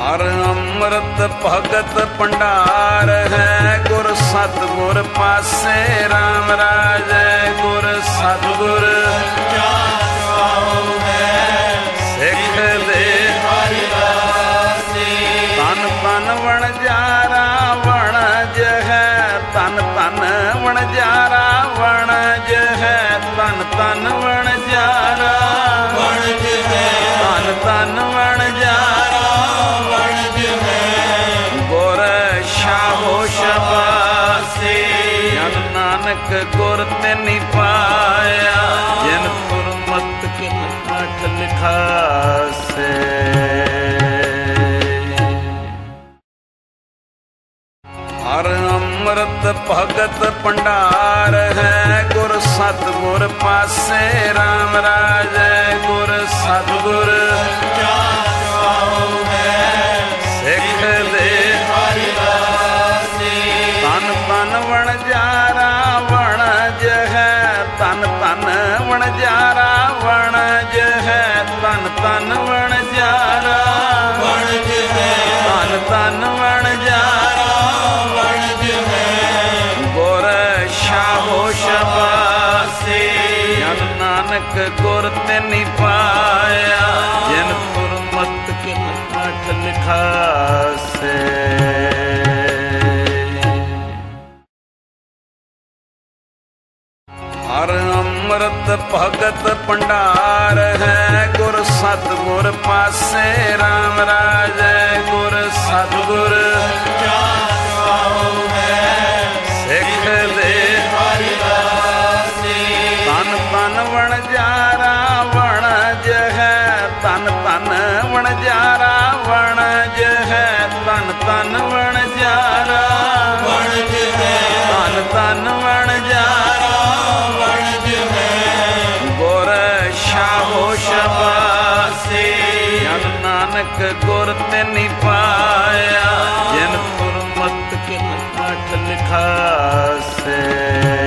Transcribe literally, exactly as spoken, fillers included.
ਹਰ ਅੰਮ੍ਰਿਤ ਭਗਤ ਭੰਡਾਰ ਹੈ, ਗੁਰ ਸਤਿਗੁਰ ਪਾਸੇ ਰਾਮ ਰਾਜੈ। ਗੁਰ ਸਤਿਗੁਰ ਸਿੱਖ ਦੇ ਤਨ ਤਨ ਵਣਜਾਰਾ ਵਣਜ ਹੈ, ਤਨ ਤਨ ਵਣਜਾਰਾ ਵਣਜ ਹੈ, ਤਨ ਤਨ ਵਣਜਾਰਾ ਵਣਜ ਹੈ, ਤਨ ਤਨ ਵਣਜਾਰਾ ਵਣਜ ਹੈ। ਗੁਰ ਸ਼ਾਹੋ ਸ਼ਬਾਸੀ ਜਨ ਨਾਨਕ ਗੁਰ ਤੇ ਨੀ ਪਾਇਆ, ਜਿਨ ਗੁਰਮਤਿ ਕਿਨ ਪਾਠ ਲਿਖਾਸੇ। ਹਰ ਅੰਮ੍ਰਿਤ ਭਗਤ ਭੰਡਾਰ ਹੈ, ਗੁਰ ਸਤਿਗੁਰ ਪਾਸੇ ਰਾਮ ਰਾਜੈ। ਗੁਰ ਸਤਿਗੁਰ ਸਿੱਖ ਦੇ ਤਨ ਤਨ ਵਣਜਾਰਾ ਵਣਜ ਹੈ, ਤਨ ਤਨ ਵਣਜਾਰਾ ਵਣਜ ਹੈ, ਤਨ ਤਨ ਵਣਜਾਰਾ ਵਣਜ ਹੈ, ਤਨ ਤਨ ਵਣਜਾਰਾ ਵਣਜ ਹੈ। ਗੁਰ ਸ਼ਾਹੋ ਸ਼ਬਾਸੀ ਜਨ ਨਾਨਕ ਗੁਰ ਤੇ ਨੀ ਪਾਇਆ, ਜਿਨ ਗੁਰਮਤਿ ਕਿਨ ਪਾਠ ਲਿਖਾਸੇ। ਹਰ ਅੰਮ੍ਰਿਤ ਭਗਤ ਭੰਡਾਰ ਹੈ, ਗੁਰ ਸਤਿਗੁਰ ਪਾਸੇ ਰਾਮ ਰਾਜੈ। ਗੁਰ ਸਤਿਗੁਰ ਸਿੱਖ ਦੇ ਤਨ ਤਨ ਵਣਜਾਰਾ ਵਣਜ ਹੈ, ਤਨ ਤਨ ਵਣਜਾਰਾ ਵਣਜ ਹੈ, ਤਨ ਤਨ ਵਣਜਾਰਾ ਵਣਜ ਹੈ, ਤਨ ਤਨ ਵਣਜਾਰਾ ਵਣਜ ਹੈ। ਗੁਰ ਸ਼ਾਹੋ ਸ਼ਬਾਸੀ ਜਨ ਨਾਨਕ ਗੁਰ ਤੇ ਨੀ ਪਾਇਆ, ਜਿਨ ਗੁਰਮਤਿ ਕਿਨ ਪਾਠ ਲਿਖਾਸੇ।